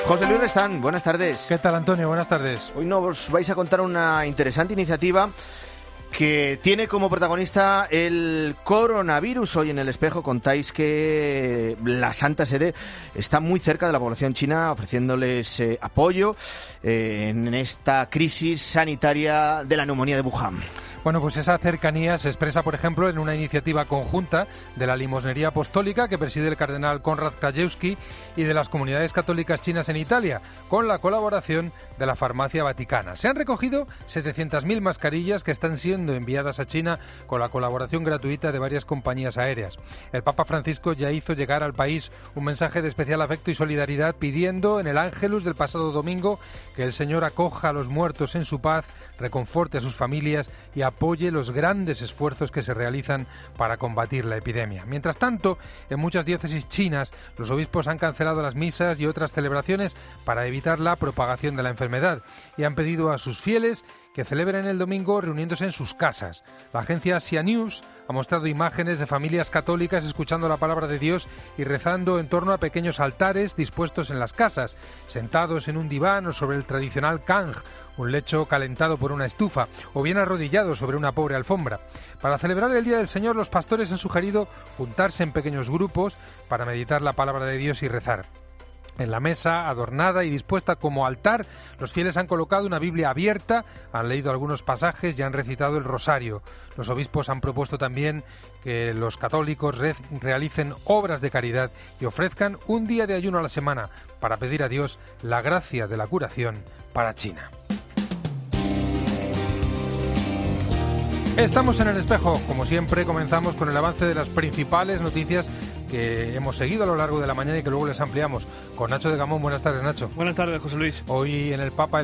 José Luis Restán, buenas tardes. ¿Qué tal, Antonio? Buenas tardes. Hoy nos vais a contar una interesante iniciativa que tiene como protagonista el coronavirus. Hoy en El Espejo contáis que la Santa Sede está muy cerca de la población china, ofreciéndoles apoyo en esta crisis sanitaria de la neumonía de Wuhan. Bueno, pues esa cercanía se expresa, por ejemplo, en una iniciativa conjunta de la Limosnería Apostólica que preside el cardenal Konrad Krajewski y de las comunidades católicas chinas en Italia, con la colaboración de la Farmacia Vaticana. Se han recogido 700.000 mascarillas que están siendo enviadas a China con la colaboración gratuita de varias compañías aéreas. El Papa Francisco ya hizo llegar al país un mensaje de especial afecto y solidaridad, pidiendo en el Ángelus del pasado domingo que el Señor acoja a los muertos en su paz, reconforte a sus familias y apoye los grandes esfuerzos que se realizan para combatir la epidemia. Mientras tanto, en muchas diócesis chinas, los obispos han cancelado las misas y otras celebraciones para evitar la propagación de la enfermedad y han pedido a sus fieles que celebren el domingo reuniéndose en sus casas. La agencia Asia News ha mostrado imágenes de familias católicas escuchando la palabra de Dios y rezando en torno a pequeños altares dispuestos en las casas, sentados en un diván o sobre el tradicional kang, un lecho calentado por una estufa, o bien arrodillados sobre una pobre alfombra. Para celebrar el Día del Señor, los pastores han sugerido juntarse en pequeños grupos para meditar la palabra de Dios y rezar. En la mesa, adornada y dispuesta como altar, los fieles han colocado una Biblia abierta, han leído algunos pasajes y han recitado el rosario. Los obispos han propuesto también que los católicos realicen obras de caridad y ofrezcan un día de ayuno a la semana para pedir a Dios la gracia de la curación para China. Estamos en El Espejo. Como siempre, comenzamos con el avance de las principales noticias que hemos seguido a lo largo de la mañana y que luego les ampliamos con Nacho de Gamón. Buenas tardes, Nacho. Buenas tardes, José Luis. Hoy en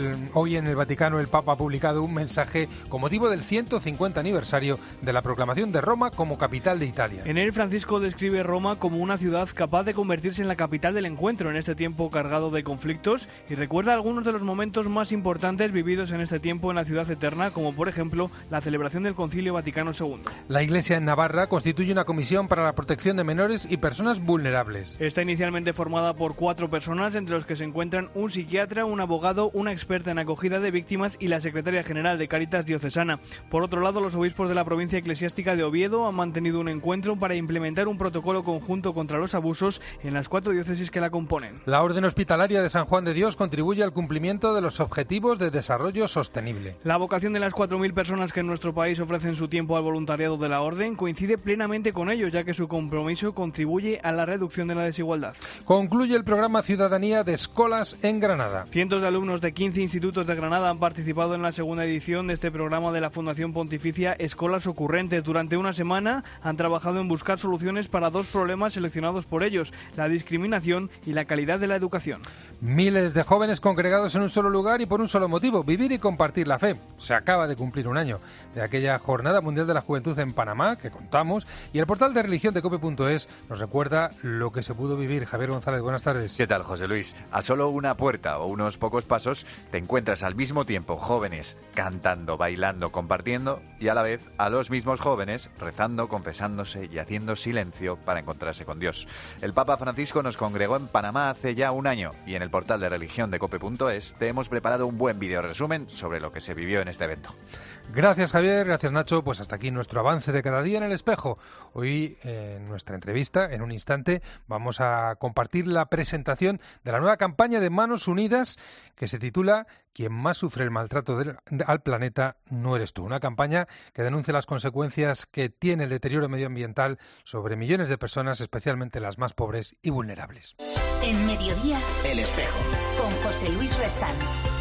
el Vaticano el Papa ha publicado un mensaje con motivo del 150 aniversario de la proclamación de Roma como capital de Italia. En él, Francisco describe Roma como una ciudad capaz de convertirse en la capital del encuentro en este tiempo cargado de conflictos y recuerda algunos de los momentos más importantes vividos en este tiempo en la ciudad eterna, como por ejemplo la celebración del Concilio Vaticano II. La Iglesia en Navarra constituye una comisión para la protección de menores y personas vulnerables. Está inicialmente formada por 4 personas, entre los que se encuentran un psiquiatra, un abogado, una experta en acogida de víctimas y la secretaria general de Cáritas Diocesana. Por otro lado, los obispos de la provincia eclesiástica de Oviedo han mantenido un encuentro para implementar un protocolo conjunto contra los abusos en las 4 diócesis que la componen. La Orden Hospitalaria de San Juan de Dios contribuye al cumplimiento de los Objetivos de Desarrollo Sostenible. La vocación de las 4.000 personas que en nuestro país ofrecen su tiempo al voluntariado de la Orden coincide plenamente con ellos, ya que su compromiso contribuye a la reducción de la desigualdad. Concluye el programa Ciudadanía de Escolas en Granada. Cientos de alumnos de 15 institutos de Granada han participado en la segunda edición de este programa de la Fundación Pontificia Escolas Ocurrentes. Durante una semana han trabajado en buscar soluciones para 2 problemas seleccionados por ellos: la discriminación y la calidad de la educación. Miles de jóvenes congregados en un solo lugar y por un solo motivo: vivir y compartir la fe. Se acaba de cumplir un año de aquella Jornada Mundial de la Juventud en Panamá, que contamos, y el portal de religión de cope.es nos recuerda lo que se pudo vivir. Javier González, buenas tardes. ¿Qué tal, José Luis? A solo una puerta o unos pocos pasos te encuentras al mismo tiempo jóvenes cantando, bailando, compartiendo y a la vez a los mismos jóvenes rezando, confesándose y haciendo silencio para encontrarse con Dios. El Papa Francisco nos congregó en Panamá hace ya un año y en el portal de religión de cope.es te hemos preparado un buen video resumen sobre lo que se vivió en este evento. Gracias, Javier. Gracias, Nacho. Pues hasta aquí nuestro avance de cada día en El Espejo. Hoy, en nuestra entrevista, en un instante, vamos a compartir la presentación de la nueva campaña de Manos Unidas que se titula «Quien más sufre el maltrato al planeta no eres tú». Una campaña que denuncia las consecuencias que tiene el deterioro medioambiental sobre millones de personas, especialmente las más pobres y vulnerables. En Mediodía, El Espejo, con José Luis Restán.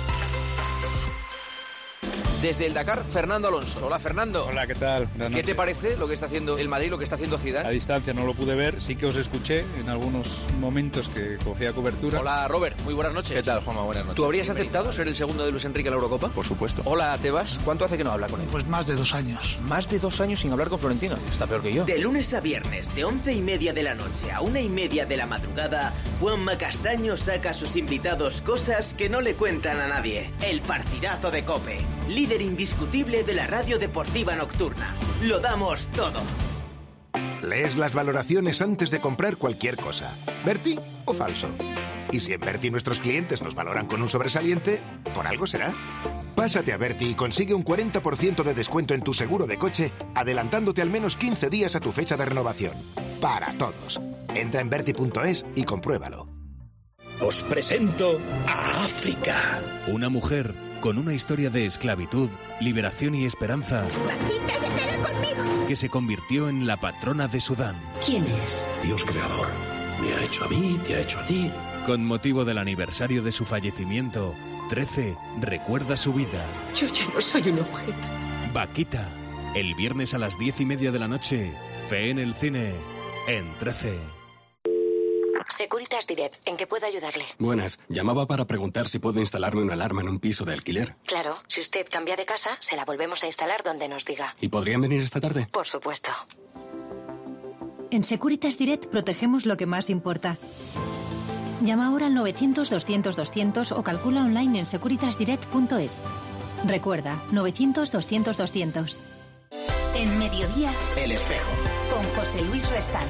Desde el Dakar, Fernando Alonso. Hola, Fernando. Hola, ¿qué tal? ¿Qué te parece lo que está haciendo el Madrid, lo que está haciendo Zidane? A distancia no lo pude ver, sí que os escuché en algunos momentos que cogía cobertura. Hola, Robert, muy buenas noches. ¿Qué tal, Juanma? Buenas noches. ¿Tú habrías aceptado ser el segundo de Luis Enrique en la Eurocopa? Por supuesto. Hola, Tebas. ¿Cuánto hace que no habla con él? Pues más de 2 años. Más de 2 años sin hablar con Florentino. Está peor que yo. De lunes a viernes, de 11:30 de la noche a 1:30 de la madrugada, Juanma Castaño saca a sus invitados cosas que no le cuentan a nadie. El partidazo de COPE, líder indiscutible de la radio deportiva nocturna. Lo damos todo. Lees las valoraciones antes de comprar cualquier cosa. ¿Verti o falso? Y si en Berti nuestros clientes nos valoran con un sobresaliente, por algo será. Pásate a Berti y consigue un 40% de descuento en tu seguro de coche, adelantándote al menos 15 días a tu fecha de renovación. Para todos. Entra en Berti.es y compruébalo. Os presento a África. Una mujer con una historia de esclavitud, liberación y esperanza. ¡Paquita, se queda conmigo! Que se convirtió en la patrona de Sudán. ¿Quién es? Dios creador. Me ha hecho a mí, te ha hecho a ti. Con motivo del aniversario de su fallecimiento, 13 recuerda su vida. Yo ya no soy un objeto. Vaquita, el viernes a las 10:30 de la noche, Fe en el cine, en 13. Securitas Direct, ¿en qué puedo ayudarle? Buenas, llamaba para preguntar si puedo instalarme una alarma en un piso de alquiler. Claro, si usted cambia de casa, se la volvemos a instalar donde nos diga. ¿Y podrían venir esta tarde? Por supuesto. En Securitas Direct protegemos lo que más importa. Llama ahora al 900-200-200 o calcula online en securitasdirect.es. Recuerda, 900-200-200. En Mediodía, El Espejo. con José Luis Restán.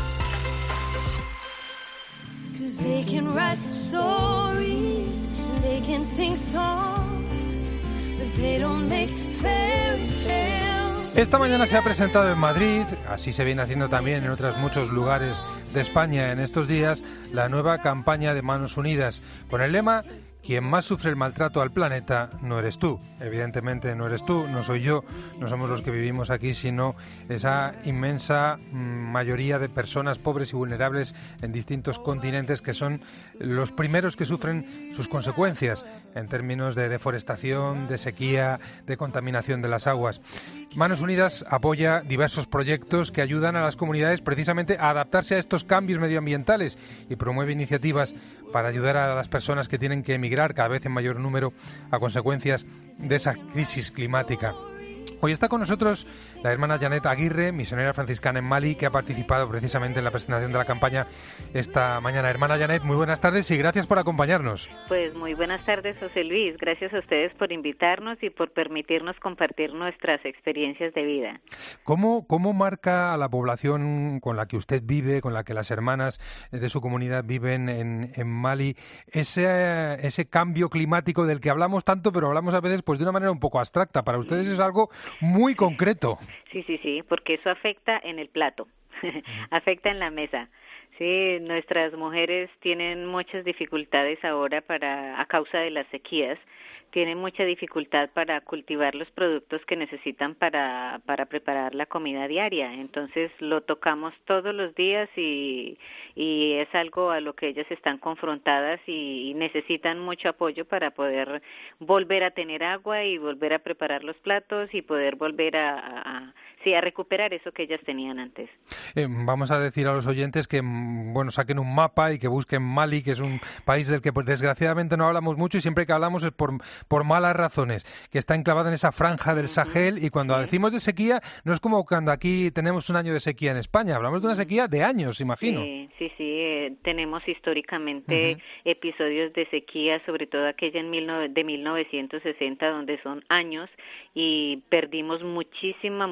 They can write stories, they can sing songs, but they don't make fairy tales. Esta mañana se ha presentado en Madrid, así se viene haciendo también en otros muchos lugares de España en estos días, la nueva campaña de Manos Unidas, con el lema: quien más sufre el maltrato al planeta no eres tú. Evidentemente no eres tú, no soy yo, no somos los que vivimos aquí, sino esa inmensa mayoría de personas pobres y vulnerables en distintos continentes que son los primeros que sufren sus consecuencias en términos de deforestación, de sequía, de contaminación de las aguas. Manos Unidas apoya diversos proyectos que ayudan a las comunidades precisamente a adaptarse a estos cambios medioambientales y promueve iniciativas para ayudar a las personas que tienen que emigrar cada vez en mayor número a consecuencias de esa crisis climática. Hoy está con nosotros la hermana Janet Aguirre, misionera franciscana en Mali, que ha participado precisamente en la presentación de la campaña esta mañana. Hermana Janet, muy buenas tardes y gracias por acompañarnos. Pues muy buenas tardes, José Luis. Gracias a ustedes por invitarnos y por permitirnos compartir nuestras experiencias de vida. ¿Cómo marca a la población con la que usted vive, con la que las hermanas de su comunidad viven en Mali, ese cambio climático del que hablamos tanto, pero hablamos a veces pues de una manera un poco abstracta? Para ustedes es algo muy concreto. Sí, porque eso afecta en el plato, afecta en la mesa. Sí, nuestras mujeres tienen muchas dificultades ahora a causa de las sequías, tienen mucha dificultad para cultivar los productos que necesitan para preparar la comida diaria. Entonces lo tocamos todos los días y es algo a lo que ellas están confrontadas y necesitan mucho apoyo para poder volver a tener agua y volver a preparar los platos y poder volver a recuperar eso que ellas tenían antes. Vamos a decir a los oyentes que saquen un mapa y que busquen Mali, que es un país del que pues, desgraciadamente no hablamos mucho y siempre que hablamos es por malas razones, que está enclavado en esa franja del Sahel y cuando decimos de sequía no es como cuando aquí tenemos un año de sequía en España, hablamos de una sequía de años, imagino. Sí, tenemos históricamente episodios de sequía, sobre todo aquella de 1960, donde son años y perdimos muchísima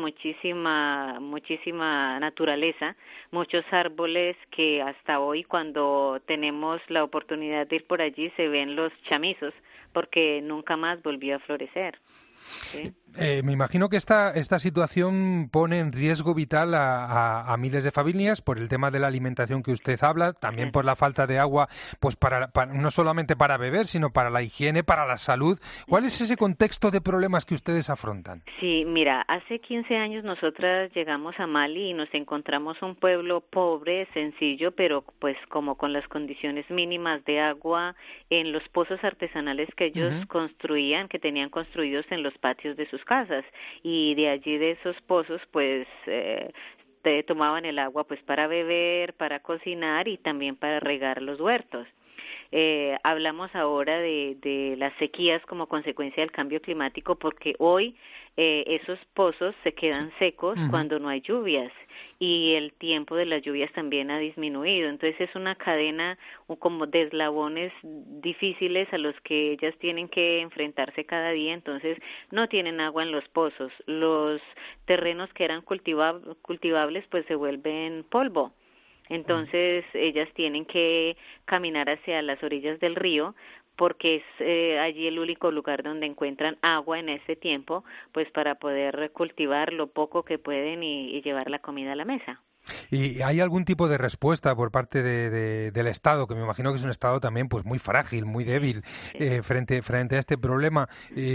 naturaleza, muchos árboles que hasta hoy cuando tenemos la oportunidad de ir por allí se ven los chamizos porque nunca más volvió a florecer. ¿Sí? Me imagino que esta situación pone en riesgo vital a miles de familias por el tema de la alimentación que usted habla, también por la falta de agua, pues para no solamente para beber, sino para la higiene, para la salud. ¿Cuál es ese contexto de problemas que ustedes afrontan? Sí, mira, hace 15 años nosotras llegamos a Mali y nos encontramos un pueblo pobre, sencillo, pero pues como con las condiciones mínimas de agua en los pozos artesanales que ellos construían, que tenían construidos en los patios de sus casas, y de allí de esos pozos pues tomaban el agua pues para beber, para cocinar y también para regar los huertos. Hablamos ahora de las sequías como consecuencia del cambio climático porque hoy esos pozos se quedan secos cuando no hay lluvias y el tiempo de las lluvias también ha disminuido. Entonces es una cadena como de eslabones difíciles a los que ellas tienen que enfrentarse cada día. Entonces no tienen agua en los pozos. Los terrenos que eran cultivables pues se vuelven polvo. Entonces ellas tienen que caminar hacia las orillas del río porque es allí el único lugar donde encuentran agua en este tiempo, pues para poder cultivar lo poco que pueden y llevar la comida a la mesa. ¿Y hay algún tipo de respuesta por parte del Estado, que me imagino que es un Estado también pues muy frágil, muy débil, frente a este problema?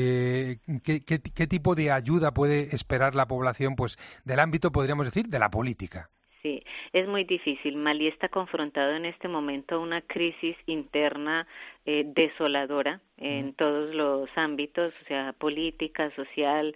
¿Qué tipo de ayuda puede esperar la población pues del ámbito, podríamos decir, de la política? Sí, es muy difícil. Malí está confrontado en este momento a una crisis interna desoladora en todos los ámbitos, o sea, política, social.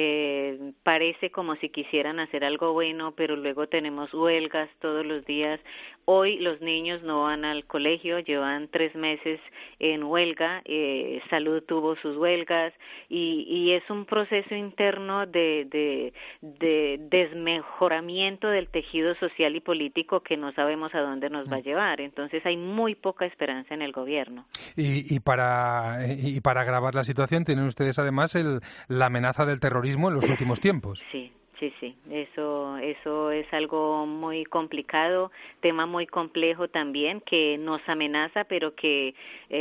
Parece como si quisieran hacer algo bueno, pero luego tenemos huelgas todos los días. Hoy los niños no van al colegio, llevan 3 meses en huelga, Salud tuvo sus huelgas y es un proceso interno de desmejoramiento del tejido social y político que no sabemos a dónde nos va a llevar. Entonces hay muy poca esperanza en el gobierno. Y para agravar la situación tienen ustedes además la amenaza del terrorismo en los últimos tiempos. Sí. Eso es algo muy complicado, tema muy complejo también, que nos amenaza, pero que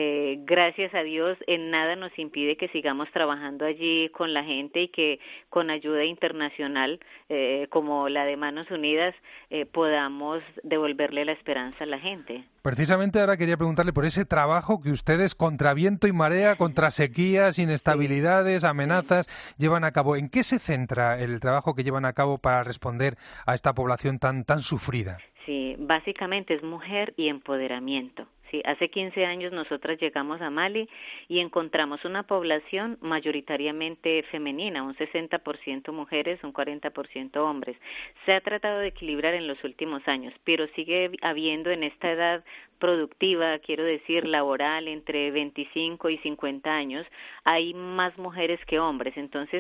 gracias a Dios en nada nos impide que sigamos trabajando allí con la gente y que con ayuda internacional como la de Manos Unidas podamos devolverle la esperanza a la gente. Precisamente ahora quería preguntarle por ese trabajo que ustedes contra viento y marea, contra sequías, inestabilidades, amenazas, llevan a cabo. ¿En qué se centra el trabajo que llevan a cabo para responder a esta población tan sufrida? Sí, básicamente es mujer y empoderamiento. Sí, hace 15 años nosotras llegamos a Mali y encontramos una población mayoritariamente femenina, un 60% mujeres, un 40% hombres. Se ha tratado de equilibrar en los últimos años, pero sigue habiendo en esta edad productiva, quiero decir laboral, entre 25 y 50 años, hay más mujeres que hombres. Entonces,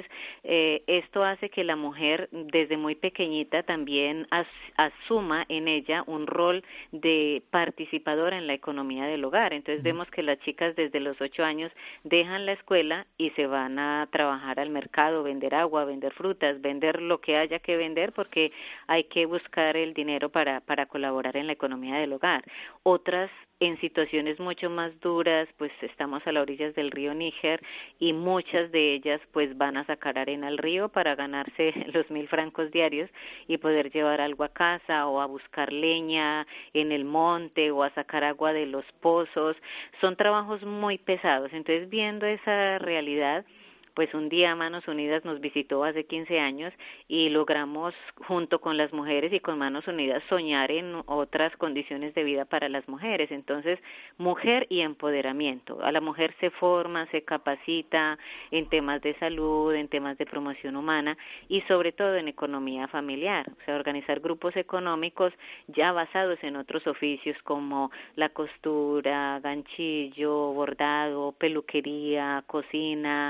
esto hace que la mujer desde muy pequeñita también asuma en ella un rol de participadora en la economía del hogar. Entonces vemos que las chicas desde los 8 años dejan la escuela y se van a trabajar al mercado, vender agua, vender frutas, vender lo que haya que vender porque hay que buscar el dinero para colaborar en la economía del hogar. Otras en situaciones mucho más duras, pues estamos a las orillas del río Níger y muchas de ellas pues van a sacar arena al río para ganarse los 1.000 francos diarios y poder llevar algo a casa o a buscar leña en el monte o a sacar agua de los pozos. Son trabajos muy pesados. Entonces, viendo esa realidad, pues un día Manos Unidas nos visitó hace 15 años y logramos, junto con las mujeres y con Manos Unidas, soñar en otras condiciones de vida para las mujeres. Entonces, mujer y empoderamiento. A la mujer se forma, se capacita en temas de salud, en temas de promoción humana y sobre todo en economía familiar. O sea, organizar grupos económicos ya basados en otros oficios como la costura, ganchillo, bordado, peluquería, cocina,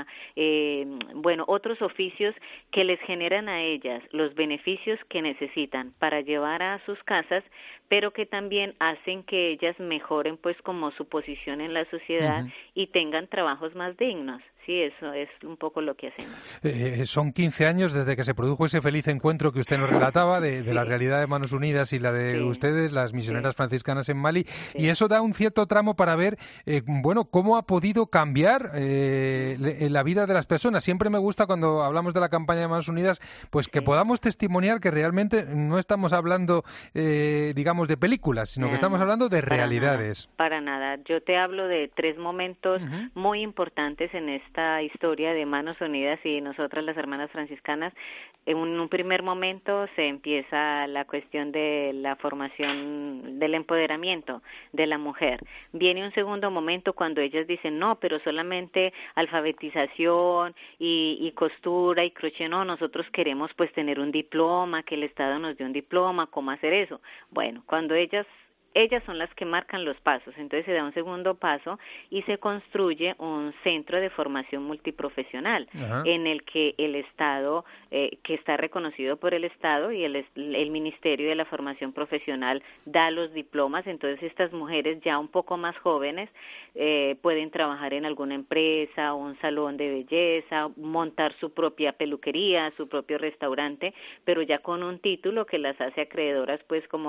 otros oficios que les generan a ellas los beneficios que necesitan para llevar a sus casas, pero que también hacen que ellas mejoren pues como su posición en la sociedad y tengan trabajos más dignos. Sí, eso es un poco lo que hacemos. Son 15 años desde que se produjo ese feliz encuentro que usted nos relataba de la realidad de Manos Unidas y la de ustedes, las misioneras franciscanas en Mali, y eso da un cierto tramo para ver, cómo ha podido cambiar la vida de las personas. Siempre me gusta cuando hablamos de la campaña de Manos Unidas, pues que podamos testimoniar que realmente no estamos hablando, de películas, sino que estamos hablando de realidades. Para nada. Yo te hablo de 3 momentos muy importantes en esta historia de Manos Unidas y nosotras las hermanas franciscanas. En un primer momento se empieza la cuestión de la formación, del empoderamiento de la mujer. Viene un segundo momento cuando ellas dicen, no, pero solamente alfabetización y costura y crochet, no, nosotros queremos pues tener un diploma, que el Estado nos dé un diploma, ¿cómo hacer eso? Bueno, cuando ellas son las que marcan los pasos, entonces se da un segundo paso y se construye un centro de formación multiprofesional en el que el Estado, que está reconocido por el Estado y el Ministerio de la Formación Profesional da los diplomas. Entonces estas mujeres ya un poco más jóvenes pueden trabajar en alguna empresa, un salón de belleza, montar su propia peluquería, su propio restaurante, pero ya con un título que las hace acreedoras pues como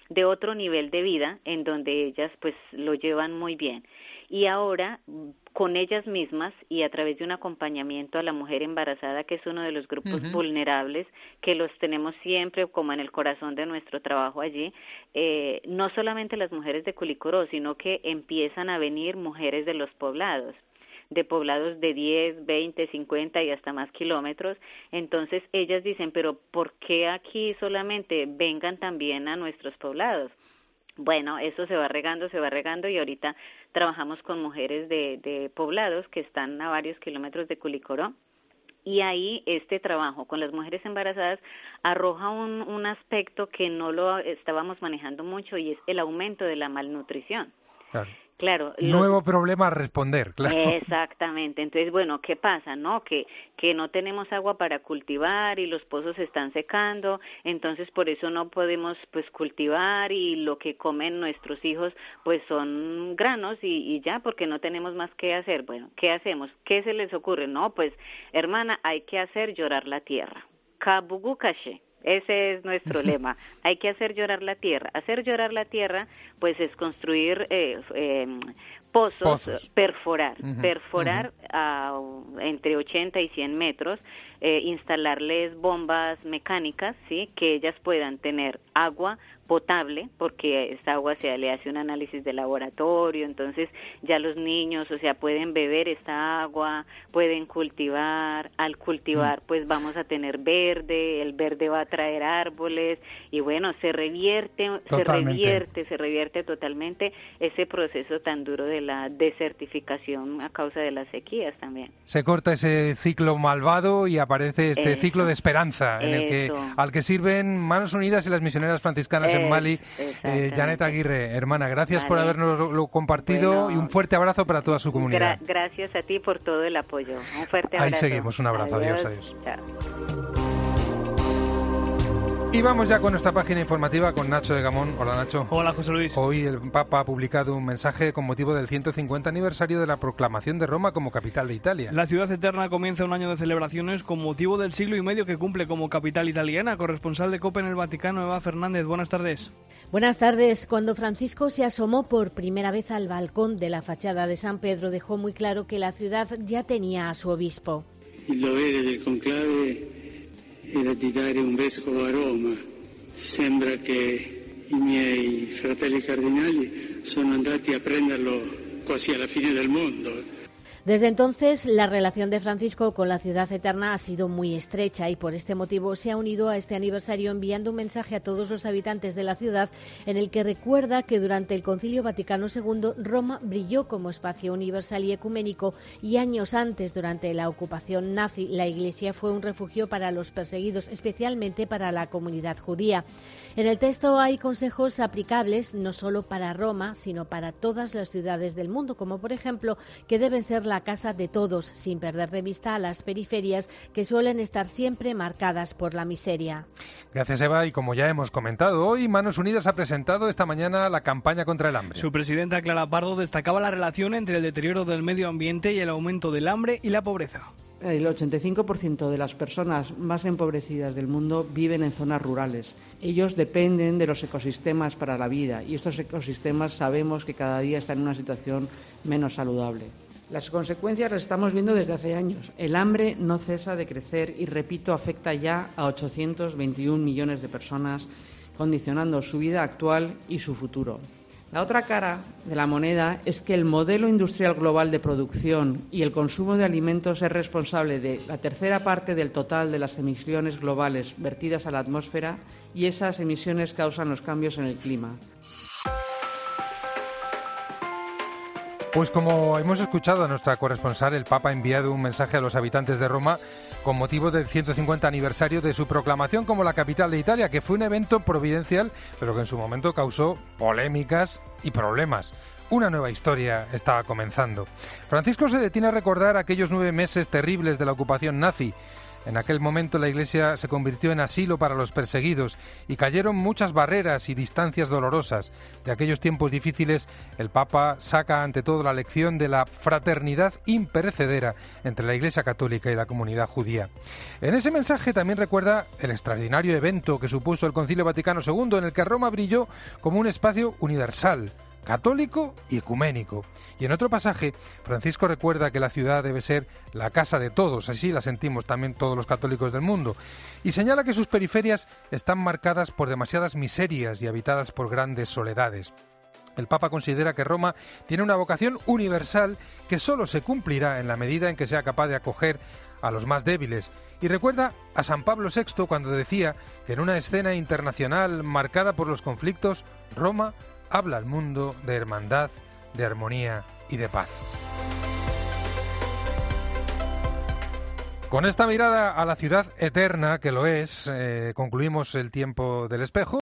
de otro nivel de vida en donde ellas pues lo llevan muy bien. Y ahora con ellas mismas y a través de un acompañamiento a la mujer embarazada, que es uno de los grupos vulnerables, que los tenemos siempre como en el corazón de nuestro trabajo allí, no solamente las mujeres de Culicoró, sino que empiezan a venir mujeres de los poblados de 10, 20, 50 y hasta más kilómetros. Entonces ellas dicen, pero ¿por qué aquí solamente vengan también a nuestros poblados? Bueno, eso se va regando y ahorita trabajamos con mujeres de poblados que están a varios kilómetros de Culicoró. Y ahí este trabajo con las mujeres embarazadas arroja un aspecto que no lo estábamos manejando mucho, y es el aumento de la malnutrición. Claro. Nuevo problema a responder, claro. Exactamente. Entonces, bueno, ¿qué pasa? ¿No? Que no tenemos agua para cultivar y los pozos se están secando, entonces por eso no podemos pues cultivar, y lo que comen nuestros hijos pues son granos y ya, porque no tenemos más que hacer. Bueno, ¿qué hacemos? ¿Qué se les ocurre? No, pues, hermana, hay que hacer llorar la tierra. Kabugukashe. Ese es nuestro lema. Hay que hacer llorar la tierra. Hacer llorar la tierra, pues, es construir pozos, perforar a entre 80 y 100 metros, instalarles bombas mecánicas, ¿sí?, que ellas puedan tener agua potable, porque esta agua le hace un análisis de laboratorio, entonces ya los niños, o sea, pueden beber esta agua, pueden cultivar, al cultivar pues vamos a tener verde, el verde va a traer árboles, y bueno, se revierte totalmente ese proceso tan duro de la desertificación a causa de las sequías también. Se corta ese ciclo malvado y aparece este ciclo de esperanza en el que al que sirven Manos Unidas y las misioneras franciscanas en Mali. Janet Aguirre, hermana, gracias por habernoslo compartido, y un fuerte abrazo para toda su comunidad. Gracias a ti por todo el apoyo. Un fuerte abrazo. Ahí seguimos, un abrazo. Adiós. Chao. Y vamos ya con nuestra página informativa con Nacho de Gamón. Hola, Nacho. Hola, José Luis. Hoy el Papa ha publicado un mensaje con motivo del 150 aniversario de la proclamación de Roma como capital de Italia. La ciudad eterna comienza un año de celebraciones con motivo del siglo y medio que cumple como capital italiana. Corresponsal de COPE en el Vaticano, Eva Fernández. Buenas tardes. Buenas tardes. Cuando Francisco se asomó por primera vez al balcón de la fachada de San Pedro, dejó muy claro que la ciudad ya tenía a su obispo. El dovere del conclave era di dare un vescovo a Roma. Sembra che i miei fratelli cardinali sono andati a prenderlo quasi alla fine del mondo. Desde entonces, la relación de Francisco con la ciudad eterna ha sido muy estrecha, y por este motivo se ha unido a este aniversario enviando un mensaje a todos los habitantes de la ciudad en el que recuerda que durante el Concilio Vaticano II Roma brilló como espacio universal y ecuménico, y años antes, durante la ocupación nazi, la Iglesia fue un refugio para los perseguidos, especialmente para la comunidad judía. En el texto hay consejos aplicables no solo para Roma, sino para todas las ciudades del mundo, como por ejemplo que deben ser la casa de todos, sin perder de vista a las periferias, que suelen estar siempre marcadas por la miseria. Gracias, Eva. Y como ya hemos comentado hoy, Manos Unidas ha presentado esta mañana la campaña contra el hambre. Su presidenta, Clara Pardo, destacaba la relación entre el deterioro del medio ambiente y el aumento del hambre y la pobreza. El 85% de las personas más empobrecidas del mundo viven en zonas rurales. Ellos dependen de los ecosistemas para la vida, y estos ecosistemas sabemos que cada día están en una situación menos saludable. Las consecuencias las estamos viendo desde hace años. El hambre no cesa de crecer y, repito, afecta ya a 821 millones de personas, condicionando su vida actual y su futuro. La otra cara de la moneda es que el modelo industrial global de producción y el consumo de alimentos es responsable de la tercera parte del total de las emisiones globales vertidas a la atmósfera, y esas emisiones causan los cambios en el clima. Pues como hemos escuchado a nuestra corresponsal, el Papa ha enviado un mensaje a los habitantes de Roma con motivo del 150 aniversario de su proclamación como la capital de Italia, que fue un evento providencial, pero que en su momento causó polémicas y problemas. Una nueva historia estaba comenzando. Francisco se detiene a recordar aquellos 9 meses terribles de la ocupación nazi, En aquel momento la Iglesia se convirtió en asilo para los perseguidos y cayeron muchas barreras y distancias dolorosas. De aquellos tiempos difíciles, el Papa saca ante todo la lección de la fraternidad imperecedera entre la Iglesia católica y la comunidad judía. En ese mensaje también recuerda el extraordinario evento que supuso el Concilio Vaticano II, en el que Roma brilló como un espacio universal, católico y ecuménico. Y en otro pasaje, Francisco recuerda que la ciudad debe ser la casa de todos, así la sentimos también todos los católicos del mundo, y señala que sus periferias están marcadas por demasiadas miserias y habitadas por grandes soledades. El Papa considera que Roma tiene una vocación universal que solo se cumplirá en la medida en que sea capaz de acoger a los más débiles, y recuerda a San Pablo VI cuando decía que en una escena internacional marcada por los conflictos, Roma habla al mundo de hermandad, de armonía y de paz. Con esta mirada a la ciudad eterna que lo es, concluimos el tiempo del espejo.